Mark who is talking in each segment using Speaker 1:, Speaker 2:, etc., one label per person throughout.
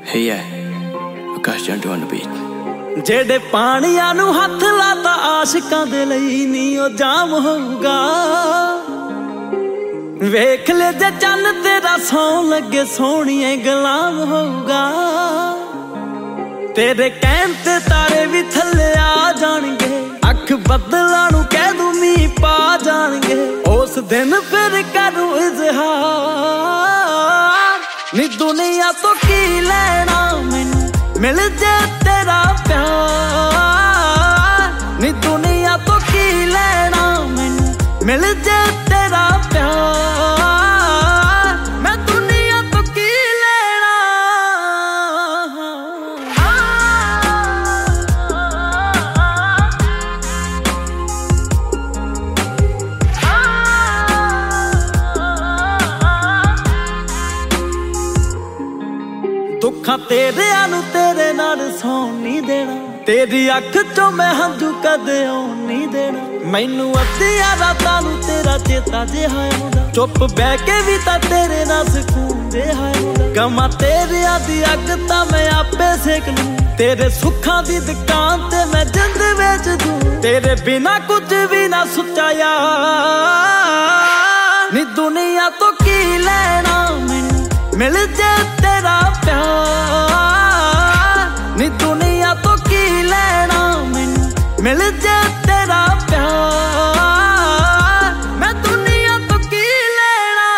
Speaker 1: Hey yeah, Akash Jantu on the beat.
Speaker 2: ਜਿਹੜੇ ਪਾਣੀਆਂ ਨੂੰ ਹੱਥ ਲਾਤਾ ਆਸ਼ਿਕਾਂ ਦੇ ਲਈ ਨੀ ਉਹ ਜਾਮ ਹੋਊਗਾ। ਵੇਖ ਲੈ ਜੇ ਚੰਨ ਤੇਰਾ ਸੌਣ ਲੱਗੇ ਸੋਹਣੀਏ ਗੁਲਾਮ ਹੋਊਗਾ। ਤੇਰੇ ਕਹਿਣ ਤੇ ਤਾਰੇ ਵੀ ਥੱਲੇ ਆ ਜਾਣਗੇ, ਅੱਖ ਬੱਦਲਾਂ ਨੂੰ ਕਹਿ ਦੂੰ ਮੀਂਹ ਪਾ ਜਾਣਗੇ। ਉਸ ਦਿਨ ਫਿਰ ਕਰੂ ਇਜ਼ਹਾਰ, ਨੀ ਦੁਨੀਆ ਤੋਂ ਕੀ ਲੈਣਾ ਮੈਨੂੰ ਮਿਲ ਜੇ ਤੇਰਾ ਪਿਆਰ। ਨੀ ਦੁਨੀਆ ਤੋਂ ਕੀ ਲੈਣਾ ਮੈਨੂੰ ਮਿਲ ਜੇ ਤੇਰਾ ਪਿਆਰ। ਮੈਂ ਦੁਨੀਆ ਤੋਂ ਕੀ ਲੈਣਾ। ਦੁੱਖਾਂ ਤੇਰਿਆਂ ਨੂੰ ਤੇਰੇ ਨਾਲ ਸੌਣ ਨਹੀਂ ਦੇਣਾ, ਤੇਰੀ ਅੱਖ ਚੋਂ ਮੈਂ ਹੰਝੂ ਕਦੇ ਆਉਣ ਨਹੀਂ ਦੇਣਾ। ਮੈਨੂੰ ਅੱਧੀਆਂ ਰਾਤਾਂ ਨੂੰ ਤੇਰਾ ਚੇਤਾ ਜਿਹਾ ਆਉਂਦਾ, ਚੁੱਪ ਬਹਿ ਕੇ ਵੀ ਤਾਂ ਤੇਰੇ ਨਾਲ ਸਕੂਨ ਜਿਹਾ ਆਉਂਦਾ। ਗਮਾਂ ਤੇਰਿਆਂ ਦੀ ਅੱਗ ਤਾਂ ਮੈਂ ਆਪੇ ਸੇਕ ਲੂੰ, ਤੇਰੇ ਸੁੱਖਾਂ ਦੀ ਦੁਕਾਨ ਤੇ ਮੈਂ ਜਿੰਦ ਵੇਚ ਦੂੰ। ਤੇਰੇ ਬਿਨਾ ਕੁਝ ਵੀ ਨਾ ਸੁੱਚਾ ਯਾਰ, ਨੀ ਦੁਨੀਆ ਤੋਂ ਕੀ ਲੈਣਾ ਮੈਨੂੰ ਮਿਲ ਜੇ ਤੇਰਾ ਪਿਆਰ। ਨੀ ਦੁਨੀਆ ਤੋਂ ਕੀ ਲੈਣਾ ਮੈਨੂੰ ਮਿਲ ਜੇ ਤੇਰਾ ਪਿਆਰ। ਮੈਂ ਦੁਨੀਆ ਤੋਂ ਕੀ ਲੈਣਾ।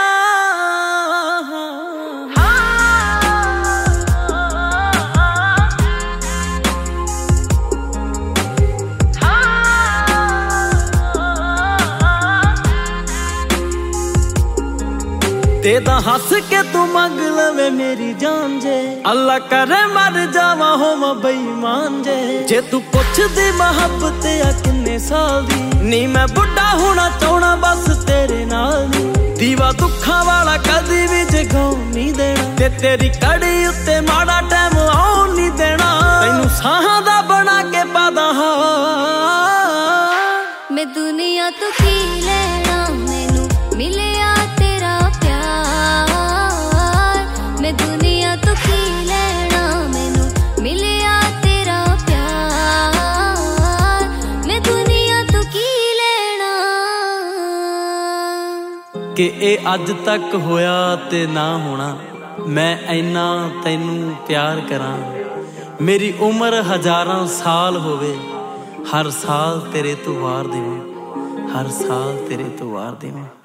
Speaker 2: ਦੇਦਾ ਹੱਸ ਕੇ ਤੂੰ ਮੰਗ ਲਵੇ ਮੇਰੀ ਜਾਨ ਜੇ, ਅੱਲਾ ਕਰੇ ਮਰ ਜਾਵਾਂ ਹੋਵਾਂ ਬੇਈਮਾਨ ਜੇ। ਜੇ ਤੂੰ ਪੁੱਛਦੀ ਮੁਹੱਬਤ ਆ ਕਿੰਨੇ ਸਾਲ ਦੀ, ਨੀ ਮੈਂ ਬੁੱਢਾ ਹੋਣਾ ਚਾਹਣਾ ਬਸ ਤੇਰੇ ਨਾਲ ਨੀ। ਦੀਵਾ ਦੁੱਖਾਂ ਵਾਲਾ ਕਦੀ ਵੀ ਜਗਾਉਣ ਨਹੀਂ ਦੇਣਾ, ਤੇ ਤੇਰੀ ਕੜੀ ਉੱਤੇ ਮਾੜਾ ਟਾਈਮ ਆਉਣ ਨਹੀਂ ਦੇਣਾ। ਤੈਨੂੰ ਸਾਹਾਂ ਦਾ ਬਣਾ ਕੇ ਪਾਦਾ ਹਾਰ,
Speaker 3: ਮੈਂ ਦੁਨੀਆ ਤੋਂ ਕੀ ਲੈਣਾ ਮੈਨੂੰ ਮਿਲਿਆ ਤੇਰਾ ਪਿਆਰ। ਮੈਂ ਦੁਨੀਆ ਤੋਂ ਕੀ ਲੈਣਾ ਮੈਨੂੰ ਮਿਲਿਆ ਤੇਰਾ ਪਿਆਰ। ਮੈਂ ਦੁਨੀਆ ਤੋਂ ਕੀ ਲੈਣਾ।
Speaker 2: ਕਿ ਇਹ ਅੱਜ ਤੱਕ ਹੋਇਆ ਤੇ ਨਾ ਹੋਣਾ, ਮੈਂ ਇੰਨਾ ਤੈਨੂੰ ਪਿਆਰ ਕਰਾਂ। ਮੇਰੀ ਉਮਰ ਹਜ਼ਾਰਾਂ ਸਾਲ ਹੋਵੇ, ਹਰ ਸਾਲ ਤੇਰੇ ਤੋਂ ਵਾਰ ਦੇਵਾਂ, ਹਰ ਸਾਲ ਤੇਰੇ ਤੋਂ ਵਾਰ ਦੇਵਾਂ।